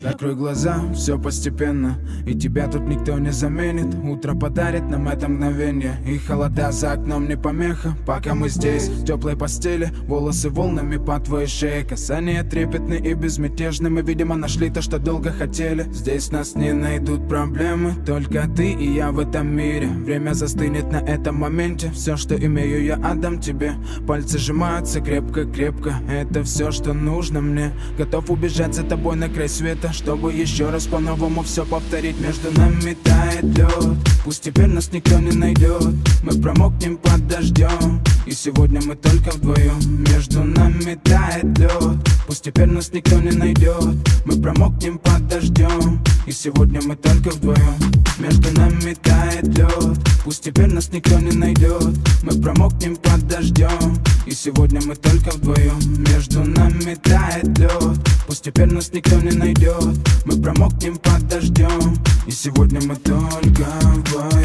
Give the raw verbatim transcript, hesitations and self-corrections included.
Открой глаза, все постепенно, и тебя тут никто не заменит. Утро подарит нам это мгновение, и холода за окном не помеха. Пока мы здесь, в теплой постели, волосы волнами по твоей шее. Касания трепетны и безмятежны, мы, видимо, нашли то, что долго хотели. Здесь нас не найдут проблемы, только ты и я в этом мире. Время застынет на этом моменте, все, что имею, я отдам тебе. Пальцы сжимаются крепко-крепко, это все, что нужно мне. Готов убежать за тобой на край света, чтобы еще раз по-новому все повторить. Между нами тает лед, пусть теперь нас никто не найдет. Мы промокнем под дождем, и сегодня мы только вдвоем. Между нами тает лед, пусть теперь нас никто не найдет. Мы промокнем под дождем, и сегодня мы только вдвоем. Между нами тает лед, пусть теперь нас никто не найдет. Мы промокнем под дождем, и сегодня мы только вдвоем. Между нами тает лед, пусть теперь нас никто не найдет. Мы промокнем под дождем, и сегодня мы только вдвоем.